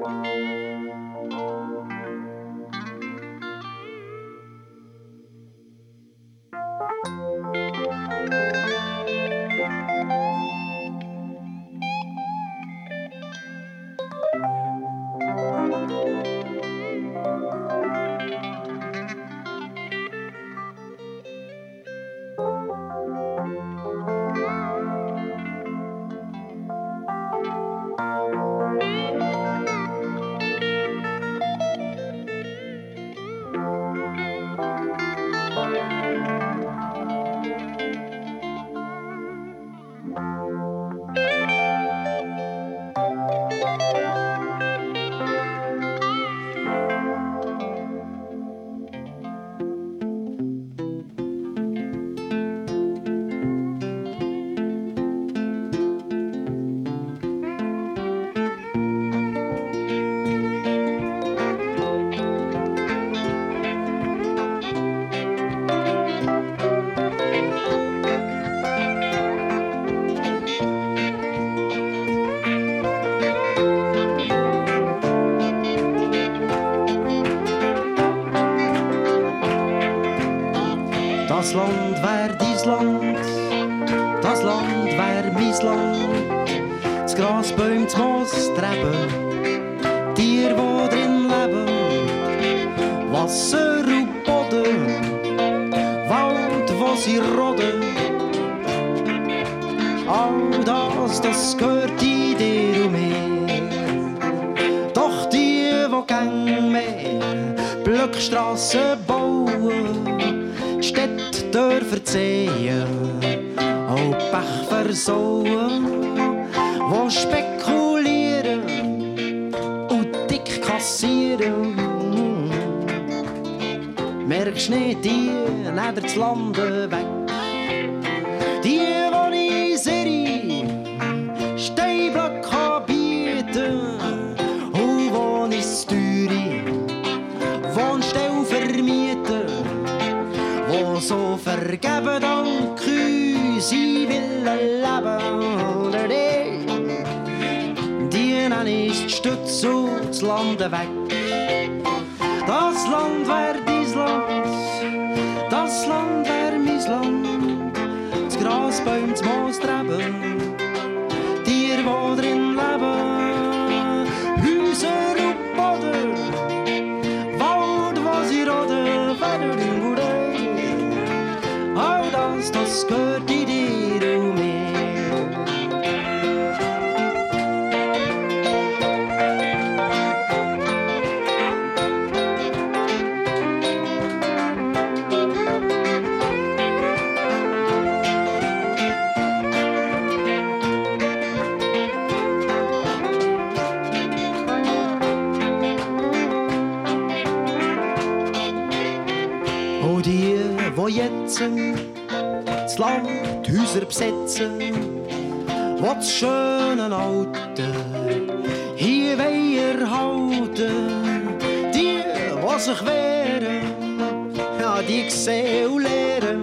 Das Land wär dies Land, das Land wär mis Land. Das Grasbäum, das Moos, die Reben, Tier, wo drin leben. Wasser und Boden, Wald, wo sie roden. All das gehört in dir und mir. Doch die, wo gäng mehr Blöckstrassen bauen, Städte, Dörfer sehen, auch Pech versauen, wo spekulieren und dick kassieren. Merkst nicht, die nehmen das Land weg. Die, die in Serie Steinblöcke bieten, und wo in Stüri Wohnstelle vermieten, wo so vergeben dank uns sie willen leben. Die nennen ist die Stütze und das Land weg. Das Land wär dies Land, das Land wär mis Land. Das Grasbäum, das Moos, die Reben, Tier, wo drin leben. Häuser und Boden, Wald, wo sie roden, all das gehört in dir und mir. Und die, wo jetzt das Land, die Häuser besetzen, wo das schöne Alte hier erhalten. Die, die sich wehren, ja, die sehen und lehren.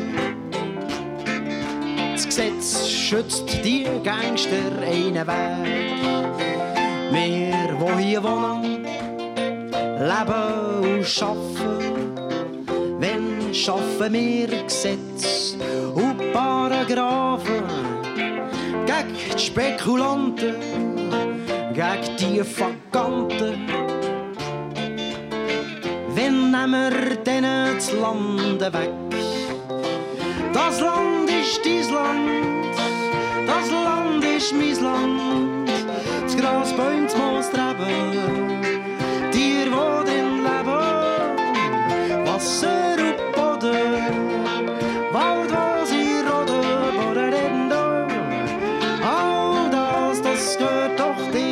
Das Gesetz schützt die Gangster einen Weg. Wir, die hier wohnen, leben und arbeiten, wenn schaffen wir Gesetz und Paragraphen gegen die Spekulanten, gegen die Vaganten. Wenn nehmen wir denen das Land weg? Das Land ist dein Land, das Land ist mein Land. Das Grasbäum, das Moos, die Reben, Tier, wo drin leben. Wasser und Boden, Wald, wo sie roden, all das gehört doch dir.